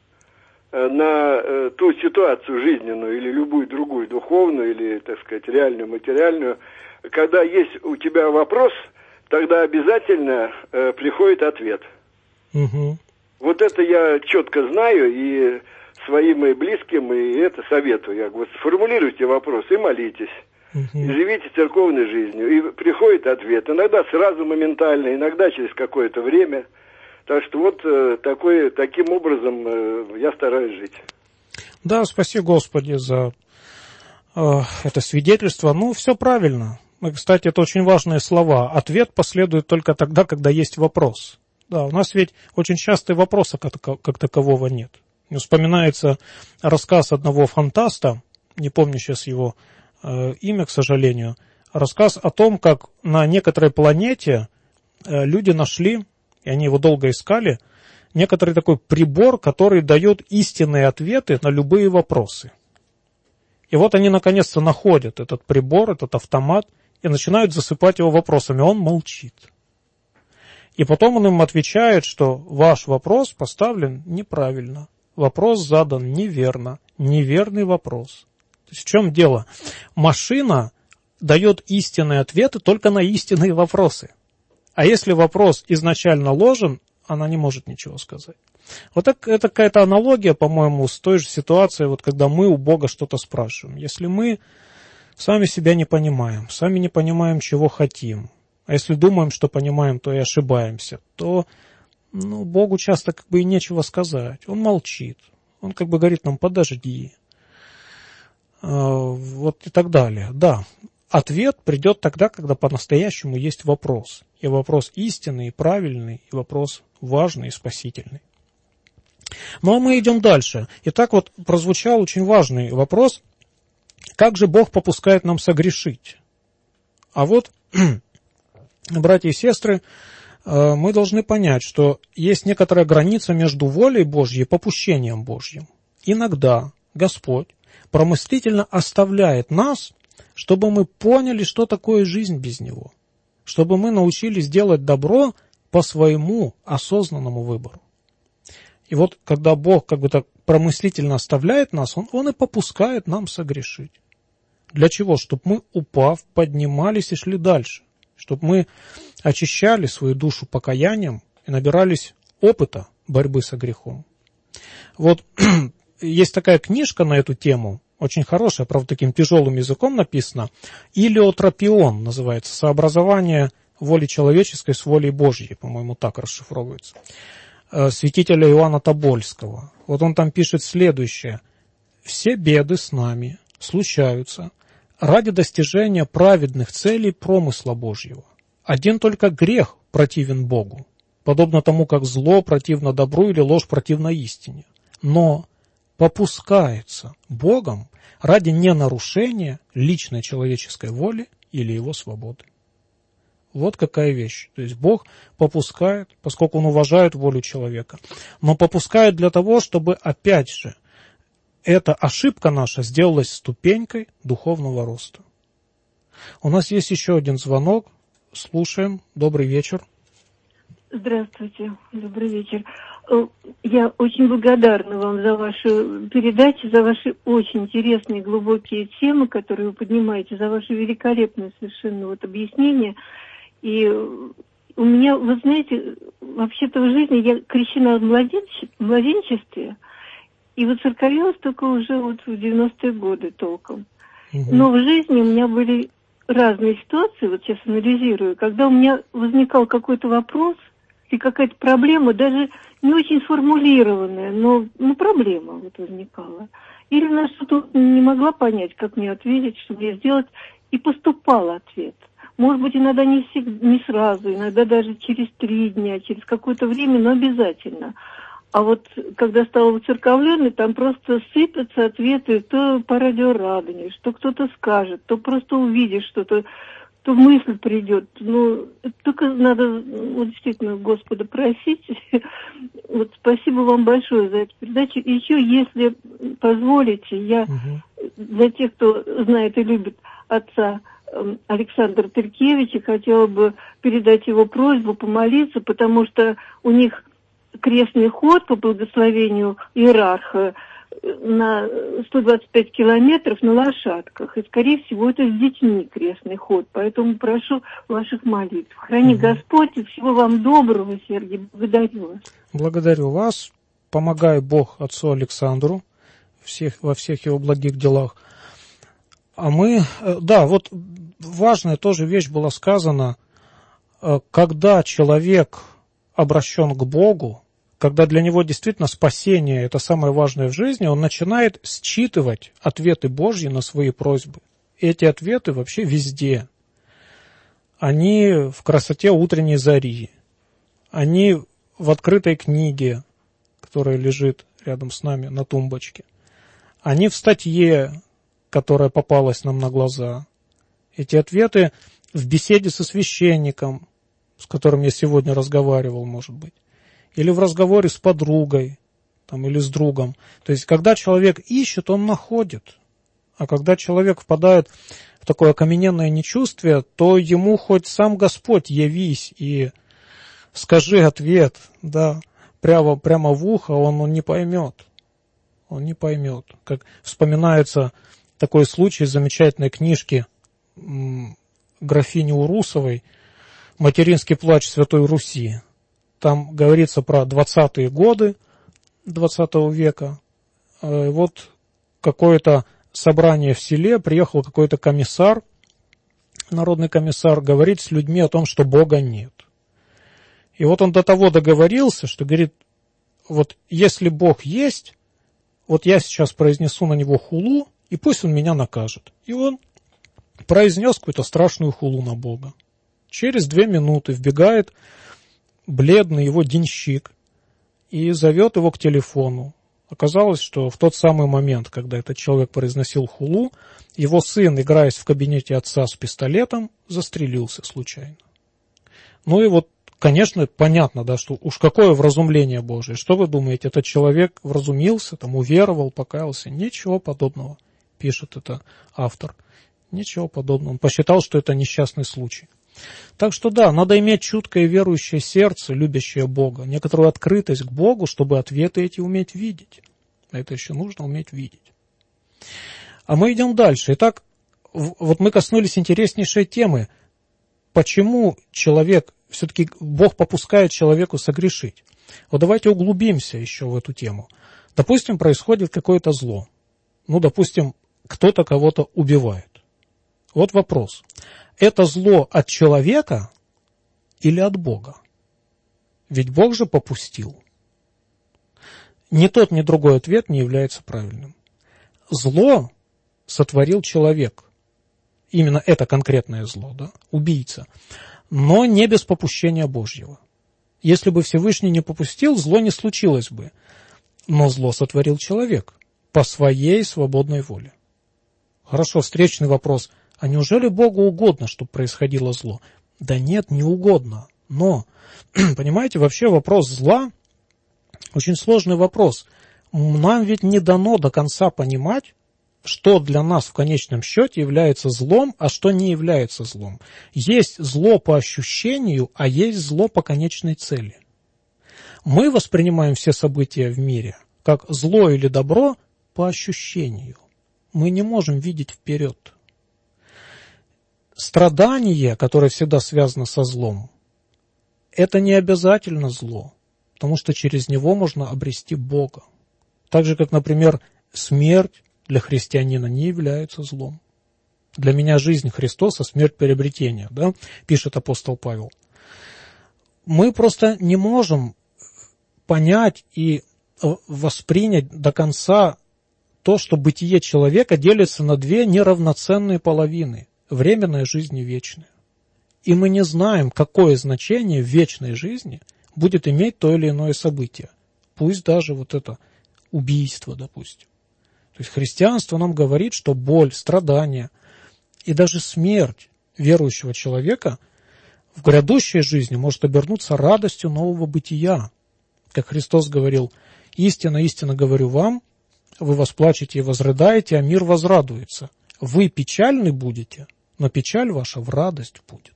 на ту ситуацию жизненную или любую другую, духовную или, так сказать, реальную, материальную, когда есть у тебя вопрос, тогда обязательно приходит ответ. Вот это я четко знаю и своим и близким, и это советую. Я говорю, сформулируйте вопрос и молитесь. И живите церковной жизнью. И приходит ответ. Иногда сразу моментально, иногда через какое-то время. Так что таким образом я стараюсь жить. Да, спаси Господи за это свидетельство. Все правильно. Кстати, это очень важные слова. Ответ последует только тогда, когда есть вопрос. Да, у нас ведь очень часто вопроса как такового нет. Мне вспоминается рассказ одного фантаста, не помню сейчас его имя, к сожалению, рассказ о том, как на некоторой планете люди нашли, и они его долго искали, некоторый такой прибор, который дает истинные ответы на любые вопросы. И они наконец-то находят этот прибор, этот автомат, и начинают засыпать его вопросами. Он молчит. И потом он им отвечает, что ваш вопрос поставлен неправильно, вопрос задан неверно, неверный вопрос. То есть в чем дело? Машина дает истинные ответы только на истинные вопросы. А если вопрос изначально ложен, она не может ничего сказать. Это какая-то аналогия, по-моему, с той же ситуацией, когда мы у Бога что-то спрашиваем. Если мы сами себя не понимаем, сами не понимаем, чего хотим, а если думаем, что понимаем, то и ошибаемся, то Богу часто и нечего сказать. Он молчит. Он говорит нам, подожди. И так далее. Да, ответ придет тогда, когда по-настоящему есть вопрос. И вопрос истинный, и правильный, и вопрос важный и спасительный. А мы идем дальше. Итак, прозвучал очень важный вопрос. Как же Бог попускает нам согрешить? Братья и сестры, мы должны понять, что есть некоторая граница между волей Божьей и попущением Божьим. Иногда Господь промыслительно оставляет нас, чтобы мы поняли, что такое жизнь без Него, чтобы мы научились делать добро по своему осознанному выбору. И когда Бог так промыслительно оставляет нас, Он и попускает нам согрешить. Для чего? Чтобы мы, упав, поднимались и шли дальше. Чтобы мы очищали свою душу покаянием и набирались опыта борьбы со грехом. Есть такая книжка на эту тему, очень хорошая, правда, таким тяжелым языком написана. «Илиотропион» называется, «Сообразование воли человеческой с волей Божьей», по-моему, так расшифровывается. Святителя Иоанна Тобольского. Он там пишет следующее. «Все беды с нами случаются ради достижения праведных целей промысла Божьего. Один только грех противен Богу, подобно тому, как зло противно добру или ложь противна истине. Но попускается Богом ради ненарушения личной человеческой воли или его свободы». Какая вещь. То есть Бог попускает, поскольку Он уважает волю человека, но попускает для того, чтобы, опять же, эта ошибка наша сделалась ступенькой духовного роста. У нас есть еще один звонок. Слушаем. Добрый вечер. Здравствуйте, добрый вечер. Я очень благодарна вам за вашу передачу, за ваши очень интересные глубокие темы, которые вы поднимаете, за ваше великолепное совершенно объяснение. И у меня, вы знаете, вообще-то в жизни я крещена в младенчестве, и воцерковилась только уже в 90-е годы толком. Но в жизни у меня были разные ситуации, сейчас анализирую, когда у меня возникал какой-то вопрос, или какая-то проблема, даже не очень сформулированная, но проблема возникала. Или на что-то не могла понять, как мне ответить, что мне сделать, и поступал ответ. Может быть, иногда не сразу, иногда даже через 3 дня, через какое-то время, но обязательно. А когда стала воцерковленной, там просто сыпятся ответы то по радио Радонеж, что кто-то скажет, то просто увидишь что-то, то мысль придет. Только надо действительно Господа просить. Спасибо вам большое за эту передачу. И еще, если позволите, я для тех, кто знает и любит отца Александра Тыркевича, хотела бы передать его просьбу помолиться, потому что у них крестный ход по благословению иерарха на 125 километров на лошадках. И, скорее всего, это с детьми крестный ход. Поэтому прошу ваших молитв. Храни Господь, и всего вам доброго, Сергей. Благодарю вас. Благодарю вас. Помогай Бог отцу Александру во всех его благих делах. А мы... важная тоже вещь была сказана. Когда человек обращен к Богу, когда для него действительно спасение – это самое важное в жизни, он начинает считывать ответы Божьи на свои просьбы. И эти ответы вообще везде. Они в красоте утренней зари. Они в открытой книге, которая лежит рядом с нами на тумбочке. Они в статье, которая попалась нам на глаза. Эти ответы в беседе со священником, с которым я сегодня разговаривал, может быть. Или в разговоре с подругой, или с другом. То есть, когда человек ищет, он находит. А когда человек впадает в такое окамененное нечувствие, то ему хоть сам Господь явись и скажи ответ, прямо в ухо, он не поймет. Он не поймет. Как вспоминается такой случай из замечательной книжки графини Урусовой «Материнский плач Святой Руси». Там говорится про 20-е годы 20 века. Какое-то собрание в селе, приехал какой-то комиссар, народный комиссар, говорит с людьми о том, что Бога нет. И он до того договорился, что говорит, если Бог есть, я сейчас произнесу на него хулу, и пусть он меня накажет. И он произнес какую-то страшную хулу на Бога. Через 2 минуты вбегает бледный его денщик и зовет его к телефону. Оказалось, что в тот самый момент, когда этот человек произносил хулу, его сын, играясь в кабинете отца с пистолетом, застрелился случайно. Конечно, понятно, что уж какое вразумление Божие. Что вы думаете, этот человек вразумился, уверовал, покаялся? Ничего подобного, пишет это автор. Ничего подобного. Он посчитал, что это несчастный случай. Так что надо иметь чуткое верующее сердце, любящее Бога, некоторую открытость к Богу, чтобы ответы эти уметь видеть. А это еще нужно уметь видеть. А мы идем дальше. Итак, мы коснулись интереснейшей темы. Почему все-таки Бог попускает человеку согрешить? Давайте углубимся еще в эту тему. Допустим, происходит какое-то зло. Допустим, кто-то кого-то убивает. Вопрос. Это зло от человека или от Бога? Ведь Бог же попустил. Ни тот, ни другой ответ не является правильным. Зло сотворил человек. Именно это конкретное зло, убийца. Но не без попущения Божьего. Если бы Всевышний не попустил, зло не случилось бы. Но зло сотворил человек по своей свободной воле. Хорошо, встречный вопрос. А неужели Богу угодно, чтобы происходило зло? Да нет, не угодно. Но, понимаете, вообще вопрос зла очень сложный вопрос. Нам ведь не дано до конца понимать, что для нас в конечном счете является злом, а что не является злом. Есть зло по ощущению, а есть зло по конечной цели. Мы воспринимаем все события в мире как зло или добро по ощущению. Мы не можем видеть вперед. Страдание, которое всегда связано со злом, это не обязательно зло, потому что через него можно обрести Бога. Так же, как, например, смерть для христианина не является злом. Для меня жизнь Христос, а смерть приобретение, да, пишет апостол Павел. Мы просто не можем понять и воспринять до конца то, что бытие человека делится на две неравноценные половины – временная жизнь и вечная. И мы не знаем, какое значение в вечной жизни будет иметь то или иное событие. Пусть даже вот это убийство, допустим. То есть христианство нам говорит, что боль, страдания и даже смерть верующего человека в грядущей жизни может обернуться радостью нового бытия. Как Христос говорил: «Истинно, истинно говорю вам, вы восплачете и возрыдаете, а мир возрадуется. Вы печальны будете, но печаль ваша в радость будет».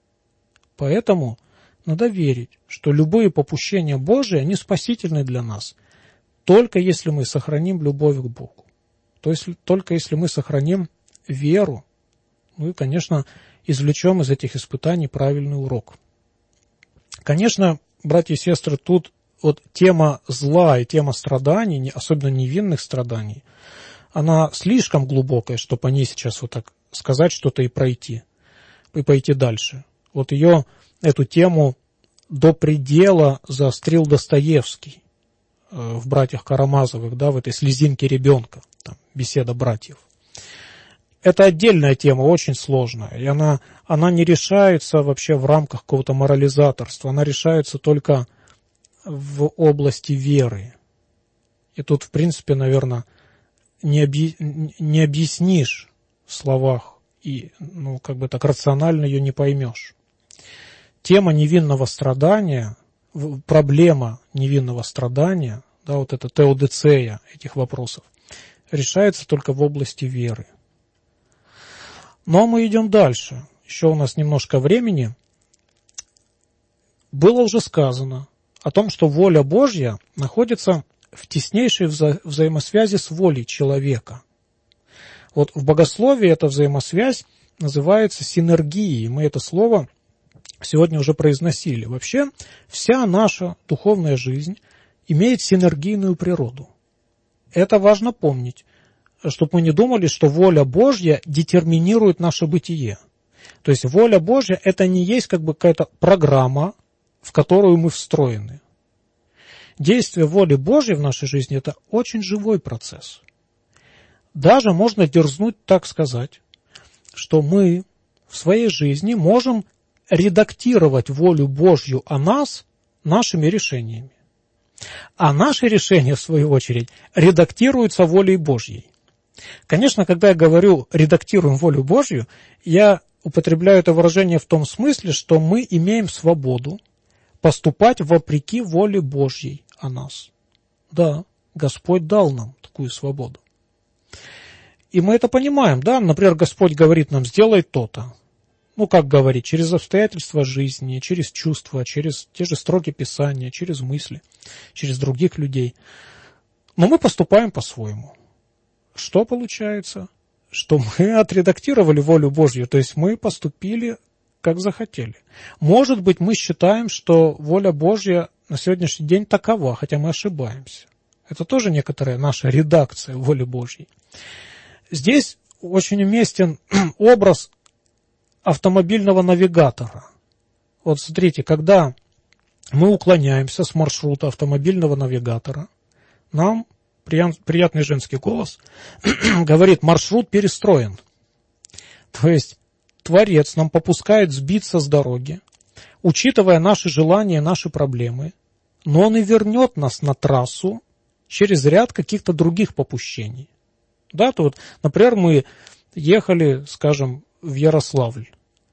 Поэтому надо верить, что любые попущения Божии, они спасительны для нас, только если мы сохраним любовь к Богу. То есть только если мы сохраним веру, ну и, конечно, извлечем из этих испытаний правильный урок. Конечно, братья и сестры, тут вот тема зла и тема страданий, особенно невинных страданий, она слишком глубокая, чтобы по ней сейчас вот так сказать что-то и пойти дальше. Вот эту тему до предела заострил Достоевский в «Братьях Карамазовых», да, в этой «Слезинке ребенка», там, беседа братьев. Это отдельная тема, очень сложная, и она не решается вообще в рамках какого-то морализаторства, она решается только в области веры. И тут, в принципе, наверное, не объяснишь в словах и, как бы так рационально ее не поймешь. Тема невинного страдания, проблема невинного страдания, да, вот эта теодицея этих вопросов, решается только в области веры. Но мы идем дальше. Еще у нас немножко времени. Было уже сказано о том, что воля Божья находится в теснейшей взаимосвязи с волей человека. Вот в богословии эта взаимосвязь называется синергией. Мы это слово сегодня уже произносили. Вообще, вся наша духовная жизнь имеет синергийную природу. Это важно помнить, чтобы мы не думали, что воля Божья детерминирует наше бытие. То есть воля Божья – это не есть как бы какая-то программа, в которую мы встроены. Действие воли Божьей в нашей жизни – это очень живой процесс. Даже можно дерзнуть так сказать, что мы в своей жизни можем редактировать волю Божью о нас нашими решениями. А наши решения, в свою очередь, редактируются волей Божьей. Конечно, когда я говорю «редактируем волю Божью», я употребляю это выражение в том смысле, что мы имеем свободу поступать вопреки воле Божьей о нас. Да, Господь дал нам такую свободу. И мы это понимаем, да, например, Господь говорит нам: сделай то-то. Как говорить, через обстоятельства жизни, через чувства, через те же строки Писания, через мысли, через других людей. Но мы поступаем по-своему. Что получается? Что мы отредактировали волю Божью, то есть мы поступили, как захотели. Может быть, мы считаем, что воля Божья на сегодняшний день такова, хотя мы ошибаемся. Это тоже некоторая наша редакция воли Божьей. Здесь очень уместен образ автомобильного навигатора. Вот смотрите, когда мы уклоняемся с маршрута автомобильного навигатора, нам приятный женский голос говорит: маршрут перестроен. То есть Творец нам попускает сбиться с дороги, учитывая наши желания, наши проблемы, но Он и вернет нас на трассу через ряд каких-то других попущений. Да, то вот, например, мы ехали, скажем, в Ярославль,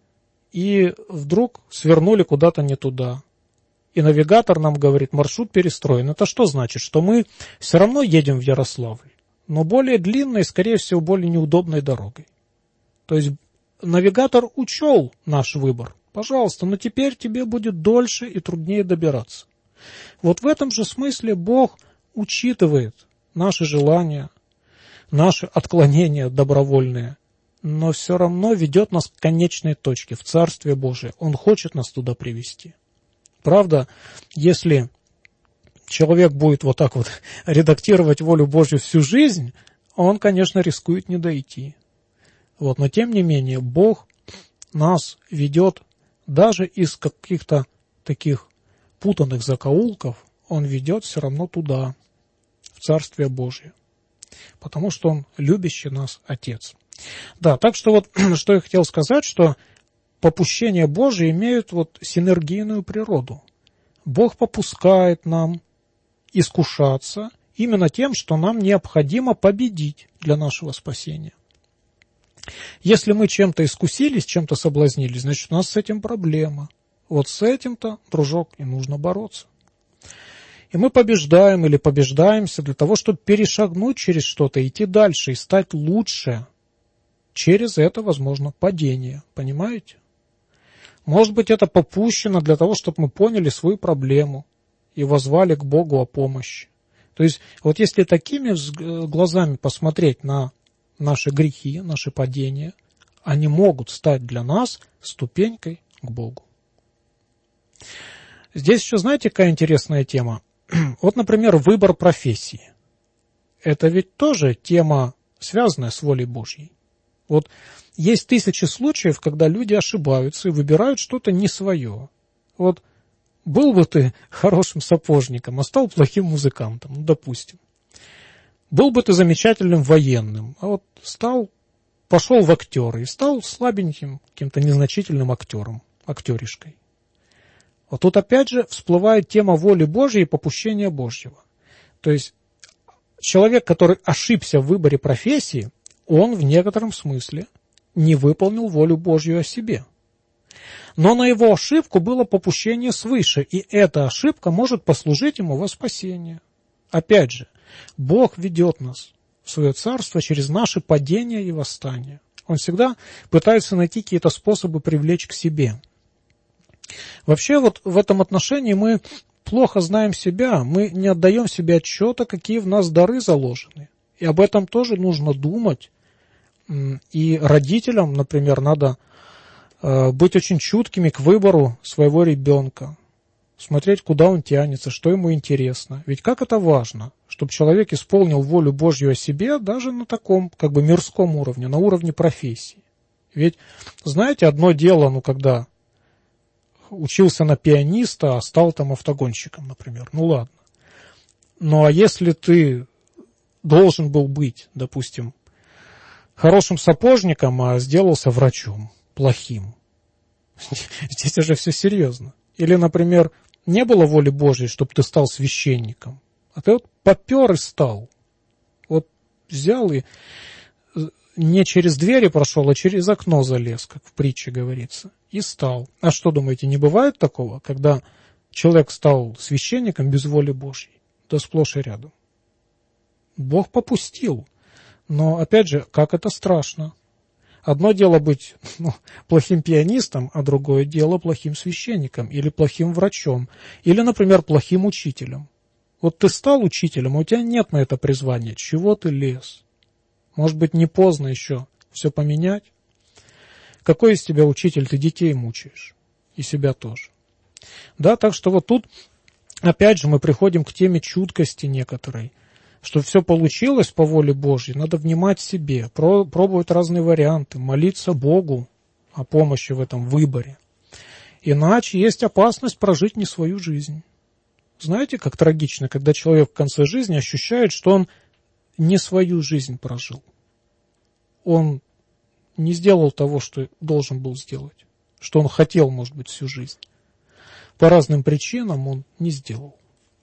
и вдруг свернули куда-то не туда. И навигатор нам говорит: маршрут перестроен. Это что значит? Что мы все равно едем в Ярославль. но более длинной и, скорее всего, более неудобной дорогой. То есть навигатор учел наш выбор. Пожалуйста, но теперь тебе будет дольше и труднее добираться. Вот в этом же смысле Бог учитывает наши желания, наши отклонения добровольные, но все равно ведет нас к конечной точке, в Царствие Божие. Он хочет нас туда привести. Правда, если человек будет вот так вот редактировать волю Божью всю жизнь, он, конечно, рискует не дойти. Вот, но тем не менее, Бог нас ведет даже из каких-то таких путанных закоулков, Он ведет все равно туда, в Царствие Божие, потому что Он любящий нас Отец. Да, так что вот, что я хотел сказать, что попущения Божии имеют вот синергийную природу. Бог попускает нам искушаться именно тем, что нам необходимо победить для нашего спасения. Если мы чем-то искусились, чем-то соблазнились, значит, у нас с этим проблема. Вот с этим-то, дружок, и нужно бороться. И мы побеждаем или побеждаемся для того, чтобы перешагнуть через что-то, идти дальше и стать лучше. Через это, возможно, падение. Понимаете? Может быть, это попущено для того, чтобы мы поняли свою проблему и воззвали к Богу о помощи. То есть, вот если такими глазами посмотреть на наши грехи, наши падения, они могут стать для нас ступенькой к Богу. Здесь еще, знаете, какая интересная тема? Вот, например, выбор профессии. Это ведь тоже тема, связанная с волей Божьей. Вот есть тысячи случаев, когда люди ошибаются и выбирают что-то не свое. Вот был бы ты хорошим сапожником, а стал плохим музыкантом, ну, допустим. Был бы ты замечательным военным, а вот пошел в актеры и стал слабеньким, каким-то незначительным актером, актеришкой. Вот тут опять же всплывает тема воли Божьей и попущения Божьего. То есть человек, который ошибся в выборе профессии, он в некотором смысле не выполнил волю Божью о себе. Но на его ошибку было попущение свыше, и эта ошибка может послужить ему во спасение. Опять же, Бог ведет нас в свое царство через наши падения и восстания. Он всегда пытается найти какие-то способы привлечь к себе. Вообще вот в этом отношении мы плохо знаем себя, мы не отдаем себе отчета, какие в нас дары заложены. И об этом тоже нужно думать. И родителям, например, надо быть очень чуткими к выбору своего ребенка, смотреть, куда он тянется, что ему интересно. Ведь как это важно, чтобы человек исполнил волю Божью о себе даже на таком, как бы, мирском уровне, на уровне профессии. Ведь, знаете, одно дело, когда учился на пианиста, а стал там автогонщиком, например, ну ладно. Ну а если ты должен был быть, допустим, хорошим сапожником, а сделался врачом, плохим, здесь уже все серьезно. Или, например, не было воли Божьей, чтобы ты стал священником, а ты вот попер и стал. Вот взял и не через двери прошел, а через окно залез, как в притче говорится, и стал. А что, думаете, не бывает такого, когда человек стал священником без воли Божьей? Да сплошь и рядом. Бог попустил. Но, опять же, как это страшно. Одно дело быть плохим пианистом, а другое дело плохим священником или плохим врачом, или, например, плохим учителем. Вот ты стал учителем, а у тебя нет на это призвания. Чего ты лез? Может быть, не поздно еще все поменять? Какой из тебя учитель? Ты детей мучаешь. И себя тоже. Да, так что вот тут, опять же, мы приходим к теме чуткости некоторой. Чтобы все получилось по воле Божьей, надо внимать себе, пробовать разные варианты, молиться Богу о помощи в этом выборе. Иначе есть опасность прожить не свою жизнь. Знаете, как трагично, когда человек в конце жизни ощущает, что он не свою жизнь прожил. Он не сделал того, что должен был сделать, что он хотел, может быть, всю жизнь. По разным причинам он не сделал.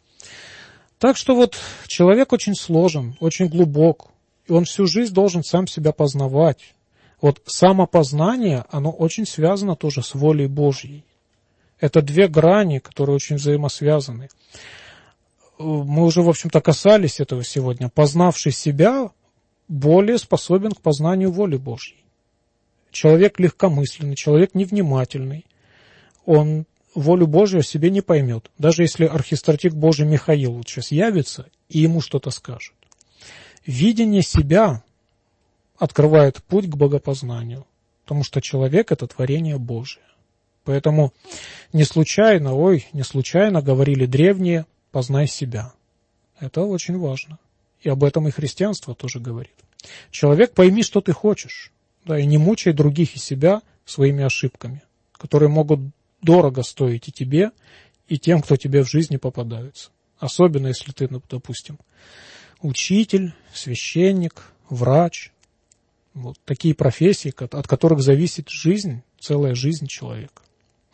Так что вот человек очень сложен, очень глубок, и он всю жизнь должен сам себя познавать. Вот самопознание, оно очень связано тоже с волей Божьей. Это две грани, которые очень взаимосвязаны. мы уже, в общем-то, касались этого сегодня. Познавший себя более способен к познанию воли Божьей. Человек легкомысленный, человек невнимательный, он волю Божию о себе не поймет. Даже если архистратик Божий Михаил вот сейчас явится и ему что-то скажет. Видение себя открывает путь к богопознанию, потому что человек – это творение Божие. Поэтому не случайно говорили древние: «Познай себя». Это очень важно. И об этом и христианство тоже говорит. Человек, пойми, что ты хочешь, да, и не мучай других и себя своими ошибками, которые могут дорого стоить и тебе, и тем, кто тебе в жизни попадается. Особенно, если ты, допустим, учитель, священник, врач. Вот такие профессии, от которых зависит жизнь, целая жизнь человека.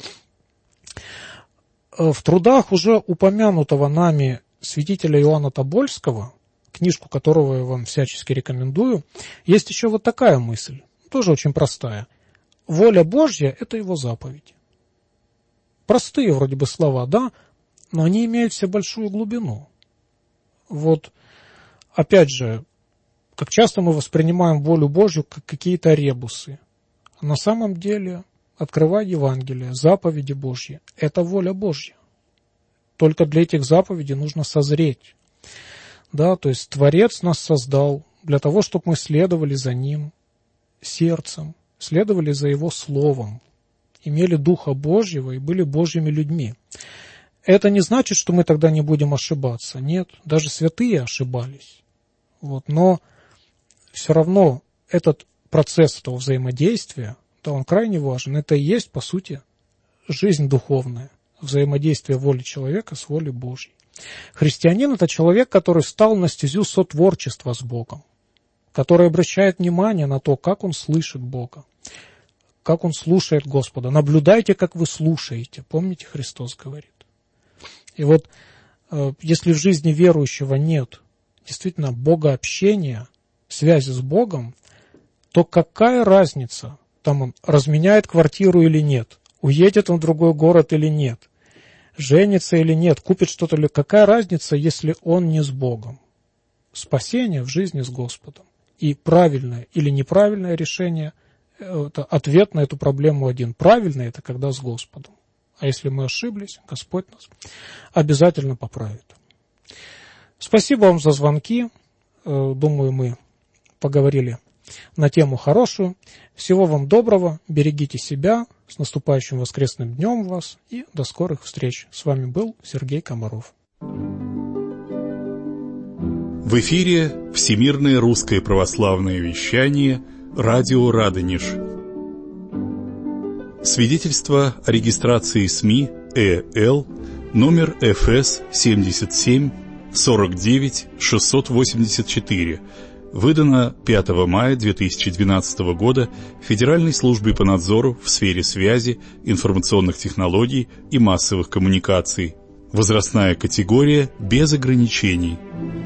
В трудах уже упомянутого нами святителя Иоанна Тобольского, книжку которого я вам всячески рекомендую, есть еще вот такая мысль, тоже очень простая. Воля Божья – это его заповеди. Простые вроде бы слова, да, но они имеют все большую глубину. Вот, опять же, как часто мы воспринимаем волю Божью как какие-то ребусы. А на самом деле, открывая Евангелие, заповеди Божьи – это воля Божья. Только для этих заповедей нужно созреть. Да, то есть Творец нас создал для того, чтобы мы следовали за Ним сердцем, следовали за Его Словом, имели Духа Божьего и были Божьими людьми. Это не значит, что мы тогда не будем ошибаться. Нет, даже святые ошибались. Вот, но все равно этот процесс этого взаимодействия, да, он крайне важен. Это и есть, по сути, жизнь духовная, взаимодействие воли человека с волей Божьей. Христианин – это человек, который встал на стезю сотворчества с Богом, который обращает внимание на то, как он слышит Бога, как он слушает Господа. Наблюдайте, как вы слушаете. Помните, Христос говорит. И вот если в жизни верующего нет действительно богообщения, связи с Богом, то какая разница, там он разменяет квартиру или нет, уедет он в другой город или нет, женится или нет, купит что-то или... Какая разница, если он не с Богом? Спасение в жизни с Господом. И правильное или неправильное решение, это ответ на эту проблему один. Правильное – это когда с Господом. А если мы ошиблись, Господь нас обязательно поправит. Спасибо вам за звонки. Думаю, мы поговорили на тему хорошую. Всего вам доброго, берегите себя, с наступающим воскресным днем вас и до скорых встреч. С вами был Сергей Комаров. В эфире Всемирное русское православное вещание «Радио Радонеж». Свидетельство о регистрации СМИ ЭЛ номер ФС 77 49 684, выдано 5 мая 2012 года Федеральной службой по надзору в сфере связи, информационных технологий и массовых коммуникаций. Возрастная категория без ограничений.